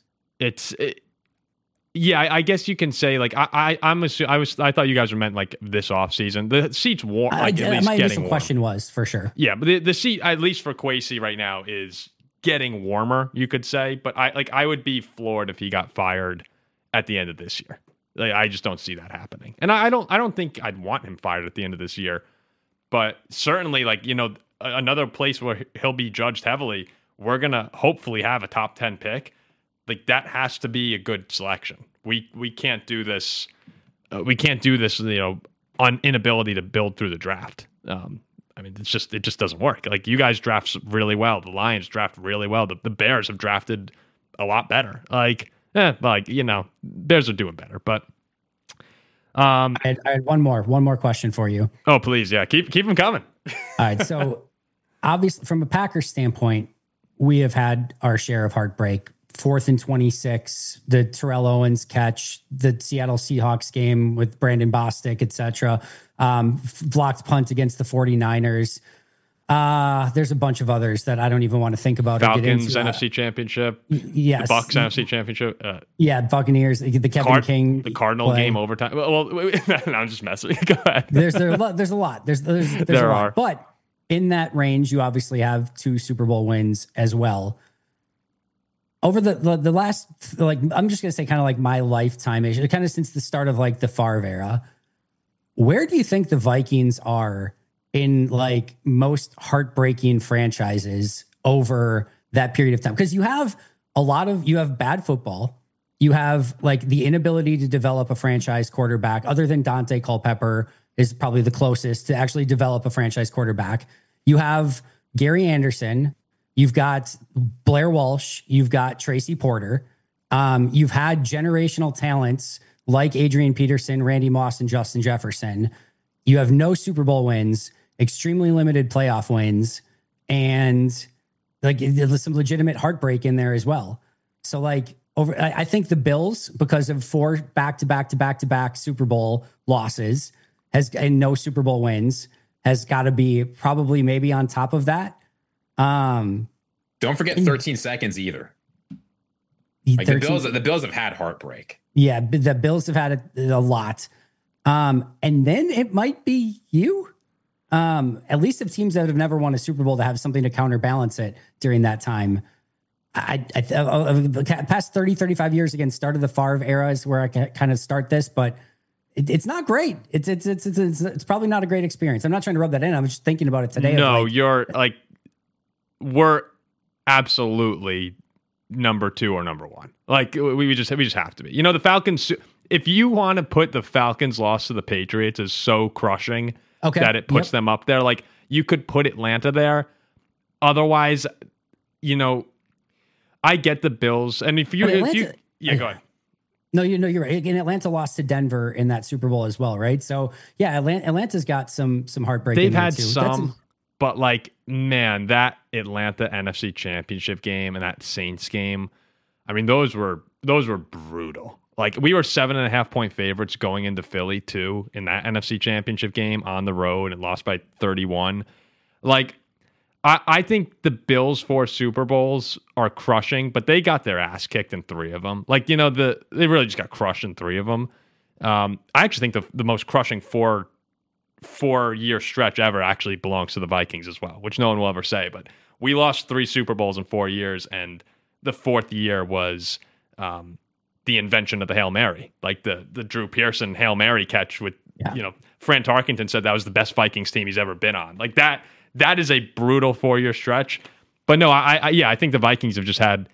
Speaker 2: Yeah, I guess you can say like I thought you guys were meant like this offseason. The seat's warm. Like, at least
Speaker 3: my initial
Speaker 2: warm.
Speaker 3: question was for sure.
Speaker 2: Yeah, but the seat at least for Kwesi right now is getting warmer. You could say, but I would be floored if he got fired at the end of this year. Like, I just don't see that happening, and I don't think I'd want him fired at the end of this year. But certainly, another place where he'll be judged heavily, we're gonna hopefully have a top 10 pick. Like that has to be a good selection. We can't do this. We can't do this. On inability to build through the draft. I mean, it just doesn't work. Like you guys draft really well. The Lions draft really well. The Bears have drafted a lot better. Bears are doing better. But
Speaker 3: I had one more question for you.
Speaker 2: Oh, please, yeah, keep them coming.
Speaker 3: All right, so obviously, from a Packers standpoint, we have had our share of heartbreak 4th and 26, the Terrell Owens catch, the Seattle Seahawks game with Brandon Bostic, etc. Blocked punt against the 49ers. There's a bunch of others that I don't even want to think about.
Speaker 2: Falcons NFC Championship.
Speaker 3: Yes.
Speaker 2: The Bucs NFC Championship.
Speaker 3: Buccaneers. The Kevin King.
Speaker 2: The Cardinal
Speaker 3: play.
Speaker 2: Game overtime. Well, no, I'm just messing. Go ahead.
Speaker 3: There's a lot. There's a lot.
Speaker 2: There are.
Speaker 3: But in that range, you obviously have 2 Super Bowl wins as well. Over the last, like, I'm just going to say kind of like my lifetime, kind of since the start of like the Favre era, where do you think the Vikings are in like most heartbreaking franchises over that period of time? Because you have bad football. You have like the inability to develop a franchise quarterback other than Dante Culpepper is probably the closest to actually develop a franchise quarterback. You have Gary Anderson. You've got Blair Walsh. You've got Tracy Porter. You've had generational talents like Adrian Peterson, Randy Moss, and Justin Jefferson. You have no Super Bowl wins, extremely limited playoff wins, and like there's some legitimate heartbreak in there as well. So like I think the Bills, because of 4 back-to-back Super Bowl losses and no Super Bowl wins, has got to be probably maybe on top of that.
Speaker 4: Don't forget 13 seconds either. Like the Bills have had heartbreak.
Speaker 3: Yeah, the Bills have had a lot. And then it might be you. At least of teams that have never won a Super Bowl to have something to counterbalance it during that time. Past 30, 35 years, again, start of the Favre era is where I can kind of start this, but it's not great. It's probably not a great experience. I'm not trying to rub that in. I'm just thinking about it today.
Speaker 2: No, you're like, we're absolutely number 2 or number 1. Like we just have to be. You know, the Falcons. If you want to put the Falcons' loss to the Patriots as so crushing that it puts them up there, like you could put Atlanta there. Otherwise, you know, I get the Bills, and if you go ahead.
Speaker 3: No, you're right. Again, Atlanta lost to Denver in that Super Bowl as well, right? So yeah, Atlanta's got some heartbreak.
Speaker 2: They've had some. But like, man, that Atlanta NFC Championship game and that Saints game, I mean, those were brutal. Like, we were 7.5 point favorites going into Philly too in that NFC Championship game on the road and lost by 31. Like, I think the Bills' 4 Super Bowls are crushing, but they got their ass kicked in 3 of them. Like, you know, they really just got crushed in 3 of them. I actually think the most crushing 4-year stretch ever actually belongs to the Vikings as well, which no one will ever say. But we lost 3 Super Bowls in 4 years, and the 4th year was the invention of the Hail Mary, like the Drew Pearson Hail Mary catch with, you know, Fran Tarkenton said that was the best Vikings team he's ever been on. Like that is a brutal 4-year stretch. But no, I think the Vikings have just had,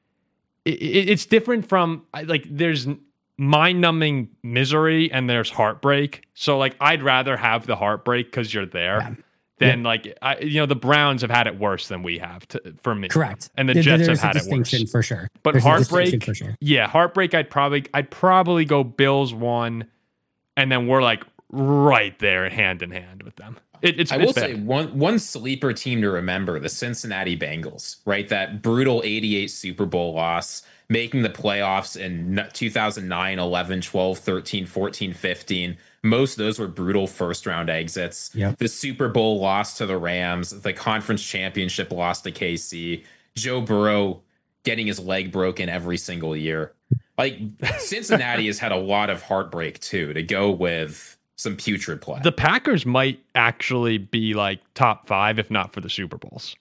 Speaker 2: it's different from, like, there's mind-numbing misery and there's heartbreak. So like, I'd rather have the heartbreak because you're there than like, the Browns have had it worse than we have for me.
Speaker 3: Correct.
Speaker 2: And the Jets have had it worse
Speaker 3: for sure.
Speaker 2: But
Speaker 3: there's
Speaker 2: heartbreak,
Speaker 3: for sure.
Speaker 2: Yeah, heartbreak. I'd probably go Bills 1, and then we're like right there hand in hand with them. I will say one sleeper team to remember, the Cincinnati Bengals, right? That brutal 88 Super Bowl loss, making the playoffs in 2009, 11, 12, 13, 14, 15. Most of those were brutal first round exits. Yep. The Super Bowl loss to the Rams, the conference championship loss to KC, Joe Burrow getting his leg broken every single year. Like, Cincinnati has had a lot of heartbreak too, to go with some putrid play. The Packers might actually be like top 5, if not for the Super Bowls.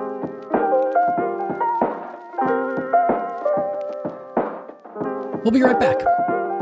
Speaker 3: We'll be right back.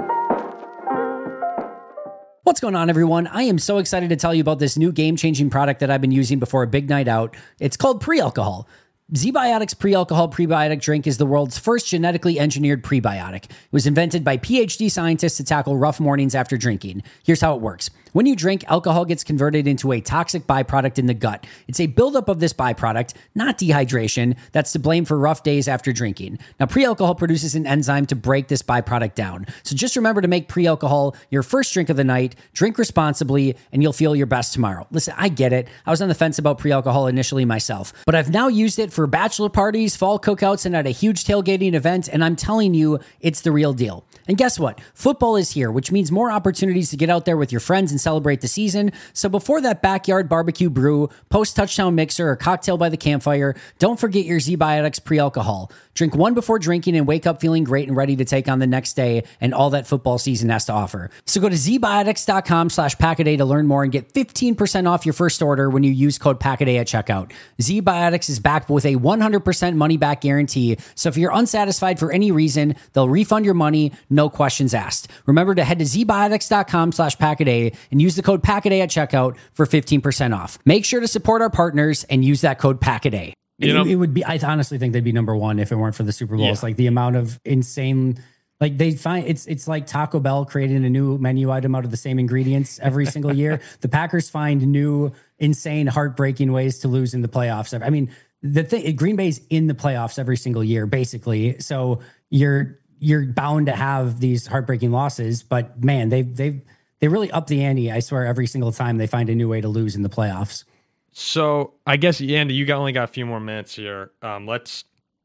Speaker 3: What's going on, everyone? I am so excited to tell you about this new game-changing product that I've been using before a big night out. It's called Pre-Alcohol. ZBiotics Pre-Alcohol Prebiotic Drink is the world's first genetically engineered prebiotic. It was invented by PhD scientists to tackle rough mornings after drinking. Here's how it works. When you drink, alcohol gets converted into a toxic byproduct in the gut. It's a buildup of this byproduct, not dehydration, that's to blame for rough days after drinking. Now, pre-alcohol produces an enzyme to break this byproduct down. So just remember to make pre-alcohol your first drink of the night, drink responsibly, and you'll feel your best tomorrow. Listen, I get it. I was on the fence about pre-alcohol initially myself, but I've now used it
Speaker 5: for bachelor parties, fall cookouts, and at a huge tailgating event, and I'm telling you, it's the real deal. And guess what? Football is here, which means more opportunities to get out there with your friends and celebrate the season. So before that backyard barbecue brew, post-touchdown mixer, or cocktail by the campfire, don't forget your Z-Biotics pre-alcohol. Drink one before drinking and wake up feeling great and ready to take on the next day and all that football season has to offer. So go to zbiotics.com/packaday to learn more and get 15% off your first order when you use code packaday at checkout. Z-Biotics is backed with a 100% money-back guarantee. So if you're unsatisfied for any reason, they'll refund your money, no questions asked. Remember to head to zbiotics.com/packaday and use the code packaday at checkout for 15% off. Make sure to support our partners and use that code packaday.
Speaker 3: It would be, I honestly think they'd be number one if it weren't for the Super Bowl. It's like the amount of insane, like they find it's like Taco Bell creating a new menu item out of the same ingredients every single year. The Packers find new, insane, heartbreaking ways to lose in the playoffs. I mean, the thing, Green Bay's in the playoffs every single year, basically. So you're bound to have these heartbreaking losses, but man, they really up the ante. I swear, every single time they find a new way to lose in the playoffs.
Speaker 2: So I guess, Andy, you only got a few more minutes here. Let's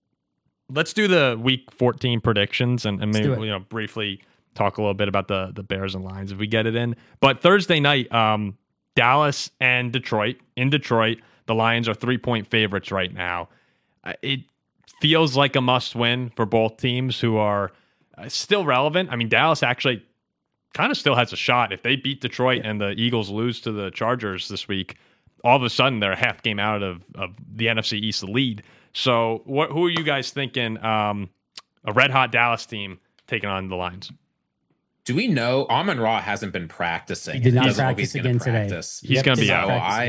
Speaker 2: do the week 14 predictions and maybe briefly talk a little bit about the Bears and Lions if we get it in. But Thursday night, Dallas and Detroit. In Detroit, the Lions are 3-point favorites right now. It feels like a must-win for both teams who are still relevant. I mean, Dallas actually kind of still has a shot. If they beat Detroit and the Eagles lose to the Chargers this week, all of a sudden they're a half game out of the NFC East lead. So who are you guys thinking? A red-hot Dallas team taking on the Lions.
Speaker 4: Do we know Amon-Ra hasn't been practicing?
Speaker 3: He did not practice again today.
Speaker 2: He's going to be out.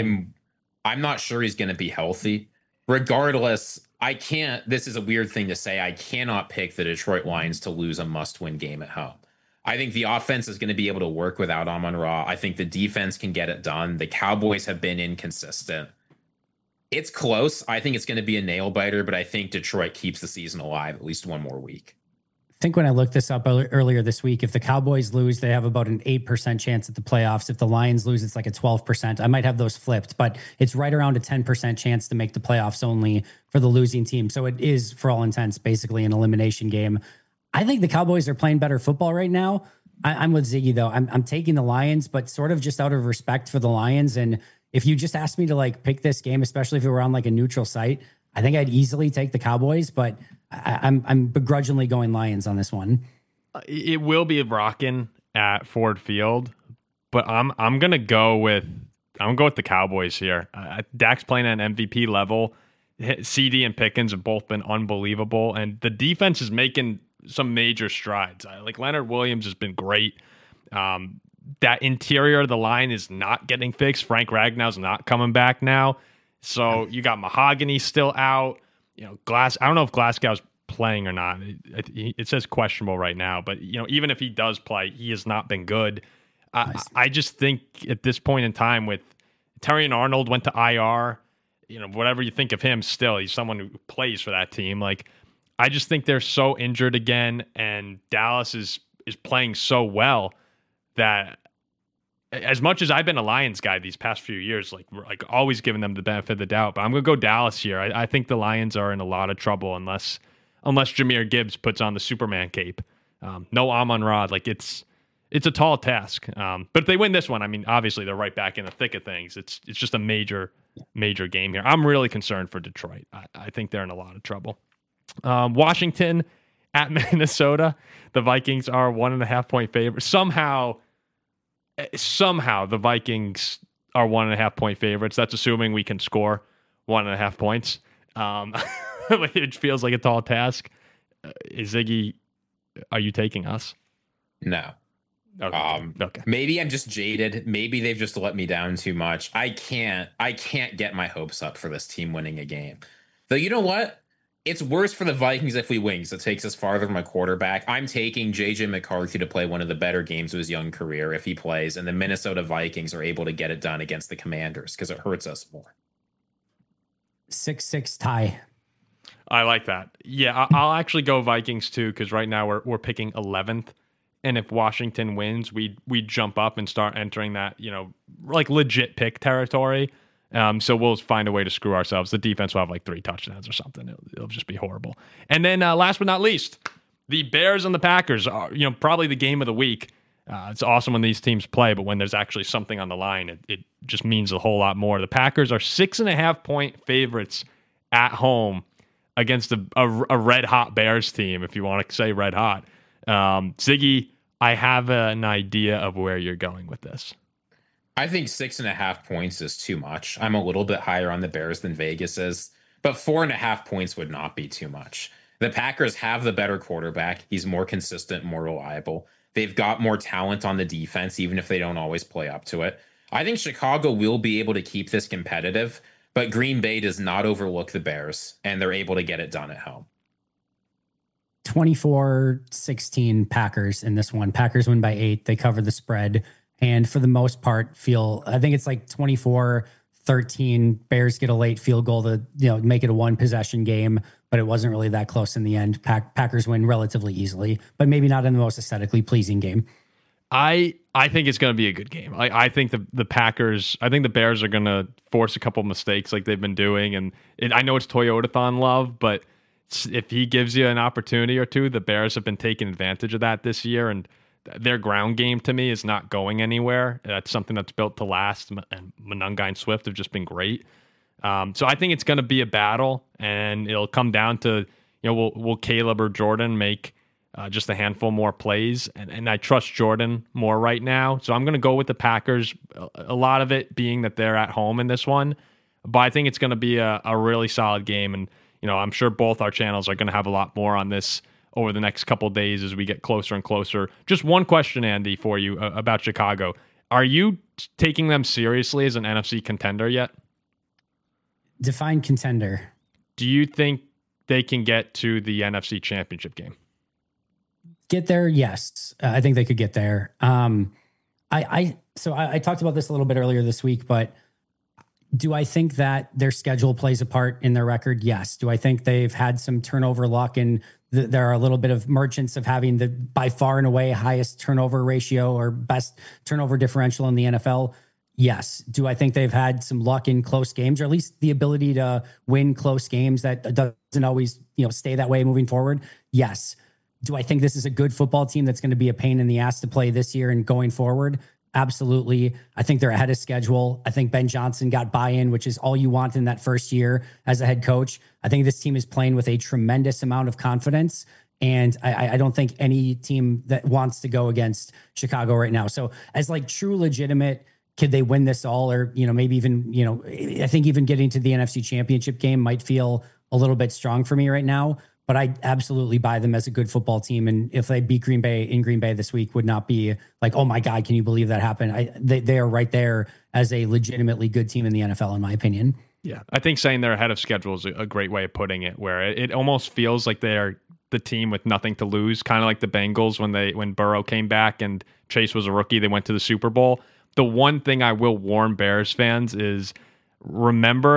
Speaker 4: I'm not sure he's going to be healthy. Regardless, I can't. This is a weird thing to say. I cannot pick the Detroit Lions to lose a must-win game at home. I think the offense is going to be able to work without Amon-Ra. I think the defense can get it done. The Cowboys have been inconsistent. It's close. I think it's going to be a nail biter, but I think Detroit keeps the season alive at least one more week.
Speaker 3: I think when I looked this up earlier this week, if the Cowboys lose, they have about an 8% chance at the playoffs. If the Lions lose, it's like a 12%. I might have those flipped, but it's right around a 10% chance to make the playoffs only for the losing team. So it is, for all intents, basically an elimination game. I think the Cowboys are playing better football right now. I'm with Ziggy, though. I'm taking the Lions, but sort of just out of respect for the Lions. And if you just asked me to pick this game, especially if it were on a neutral site, I think I'd easily take the Cowboys, but I'm begrudgingly going Lions on this one.
Speaker 2: It will be rocking at Ford Field, but I'm gonna go with the Cowboys here. Dak's playing at an MVP level. CD and Pickens have both been unbelievable, and the defense is making some major strides. Leonard Williams has been great. That interior of the line is not getting fixed. Frank Ragnow's not coming back now. So you got Mahogany still out. Glass. I don't know if Glasgow's playing or not. It says questionable right now, but even if he does play, he has not been good. Nice. I just think at this point in time, with Terry and Arnold went to IR, whatever you think of him, still he's someone who plays for that team. I just think they're so injured again, and Dallas is playing so well that, as much as I've been a Lions guy these past few years, always giving them the benefit of the doubt, but I'm going to go Dallas here. I think the Lions are in a lot of trouble unless Jahmyr Gibbs puts on the Superman cape. No Amon-Ra. It's a tall task. But if they win this one, I mean, obviously they're right back in the thick of things. It's just a major game here. I'm really concerned for Detroit. I think they're in a lot of trouble. Washington at Minnesota. The Vikings are 1.5-point favorites. Somehow the Vikings are 1.5-point favorites. That's assuming we can score 1.5 points. It feels like a tall task. Ziggy, are you taking us?
Speaker 4: No.
Speaker 2: Okay.
Speaker 4: Maybe I'm just jaded. Maybe they've just let me down too much. I can't get my hopes up for this team winning a game. Though, you know what? It's worse for the Vikings if we win, because it takes us farther from my quarterback. I'm taking J.J. McCarthy to play one of the better games of his young career if he plays, and the Minnesota Vikings are able to get it done against the Commanders, because it hurts us more.
Speaker 3: 6-6 tie.
Speaker 2: I like that. Yeah, I'll actually go Vikings too, because right now we're picking 11th, and if Washington wins, we jump up and start entering that legit pick territory. So we'll find a way to screw ourselves. The defense will have like 3 touchdowns or something. It'll just be horrible. And then last but not least, the Bears and the Packers are, probably the game of the week. It's awesome when these teams play, but when there's actually something on the line, it just means a whole lot more. The Packers are 6.5-point favorites at home against a red hot Bears team, if you want to say red hot. Ziggy, I have an idea of where you're going with this.
Speaker 4: I think 6.5 points is too much. I'm a little bit higher on the Bears than Vegas is, but 4.5 points would not be too much. The Packers have the better quarterback. He's more consistent, more reliable. They've got more talent on the defense, even if they don't always play up to it. I think Chicago will be able to keep this competitive, but Green Bay does not overlook the Bears, and they're able to get it done at home.
Speaker 3: 24-16 Packers in this one. Packers win by 8. They cover the spread. And for the most part, I think it's like 24-13. Bears get a late field goal to make it a 1-possession game, but it wasn't really that close in the end. Packers win relatively easily, but maybe not in the most aesthetically pleasing game.
Speaker 2: I think it's going to be a good game. I think the Packers, I think the Bears are going to force a couple mistakes like they've been doing. And I know it's Toyotathon love, but if he gives you an opportunity or two, the Bears have been taking advantage of that this year. And their ground game to me is not going anywhere. That's something that's built to last. And Monangai and Swift have just been great. So I think it's going to be a battle, and it'll come down to, will Caleb or Jordan make just a handful more plays? And I trust Jordan more right now. So I'm going to go with the Packers, a lot of it being that they're at home in this one. But I think it's going to be a really solid game. And, I'm sure both our channels are going to have a lot more on this over the next couple of days as we get closer and closer. Just one question, Andy, for you about Chicago. Are you taking them seriously as an NFC contender yet?
Speaker 3: Define contender.
Speaker 2: Do you think they can get to the NFC Championship game?
Speaker 3: Get there, yes. I think they could get there. I talked about this a little bit earlier this week, but do I think that their schedule plays a part in their record? Yes. Do I think they've had some turnover luck and there are a little bit of merchants of having the by far and away highest turnover ratio or best turnover differential in the NFL? Yes. Do I think they've had some luck in close games, or at least the ability to win close games that doesn't always, stay that way moving forward? Yes. Do I think this is a good football team that's going to be a pain in the ass to play this year and going forward? Absolutely. I think they're ahead of schedule. I think Ben Johnson got buy-in, which is all you want in that first year as a head coach. I think this team is playing with a tremendous amount of confidence. And I don't think any team that wants to go against Chicago right now. So as like true legitimate, could they win this all? Or, maybe even, I think even getting to the NFC Championship game might feel a little bit strong for me right now. But I absolutely buy them as a good football team. And if they beat Green Bay in Green Bay this week, would not be like, oh my God, can you believe that happened? They are right there as a legitimately good team in the NFL, in my opinion.
Speaker 2: Yeah, I think saying they're ahead of schedule is a great way of putting it, where it almost feels like they're the team with nothing to lose, kind of like the Bengals when Burrow came back and Chase was a rookie, they went to the Super Bowl. The one thing I will warn Bears fans is remember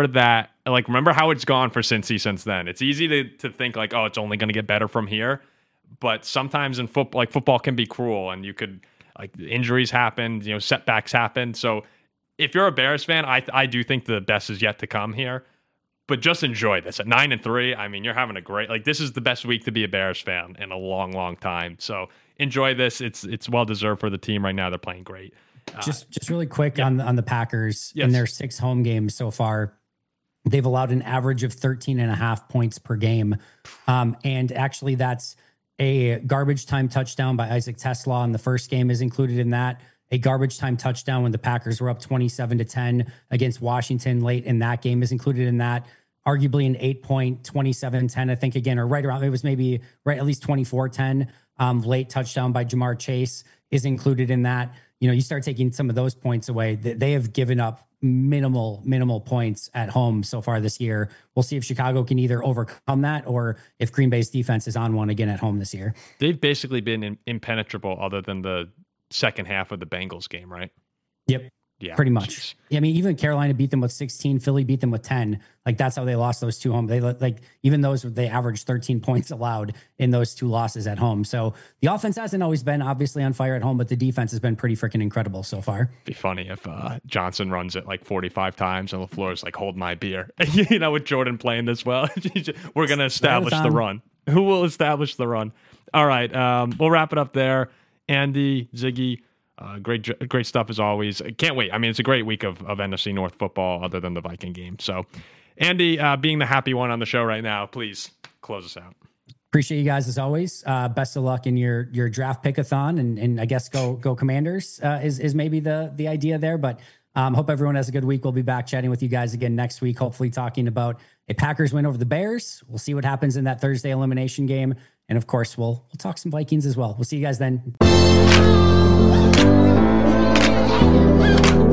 Speaker 2: how it's gone for Cincy since then. It's easy to think like, oh, it's only going to get better from here. But sometimes in football, football can be cruel, and you could injuries happen, setbacks happen. So if you're a Bears fan, I do think the best is yet to come here. But just enjoy this at 9-3. I mean, you're having a great, this is the best week to be a Bears fan in a long, long time. So enjoy this. It's well deserved for the team right now. They're playing great.
Speaker 3: Just really quick on the Packers.
Speaker 2: Yes.
Speaker 3: In their 6 home games so far, they've allowed an average of 13.5 points per game. And actually that's a garbage time touchdown by Isaac Tesla in the first game is included in that. A garbage time touchdown when the Packers were up 27-10 against Washington late in that game is included in that. Arguably an 8-point 27-10, I think, again, or right around, it was maybe right at least 24-10. Late touchdown by Jamar Chase is included in that. You start taking some of those points away. They have given up minimal points at home so far this year. We'll see if Chicago can either overcome that or if Green Bay's defense is on one again at home this year.
Speaker 2: They've basically been impenetrable other than the second half of the Bengals game, right?
Speaker 3: Yep.
Speaker 2: Yeah,
Speaker 3: pretty much. I mean, even Carolina beat them with 16, Philly beat them with 10. Like that's how they lost those two home. They like even those they averaged 13 points allowed in those two losses at home. So the offense hasn't always been obviously on fire at home, but the defense has been pretty freaking incredible so far.
Speaker 2: Be funny if Johnson runs it like 45 times and LaFleur's like, hold my beer. With Jordan playing this well, we're going to establish the run. Who will establish the run? All right, we'll wrap it up there. Andy, Ziggy, great stuff as always. I can't wait. I mean, it's a great week of NFC North football other than the Viking game. So, Andy, being the happy one on the show right now, please close us out.
Speaker 3: Appreciate you guys as always. Best of luck in your draft pick-a-thon, and I guess go Commanders is maybe the idea there. But hope everyone has a good week. We'll be back chatting with you guys again next week, hopefully talking about a Packers win over the Bears. We'll see what happens in that Thursday elimination game. And of course, we'll talk some Vikings as well. We'll see you guys then.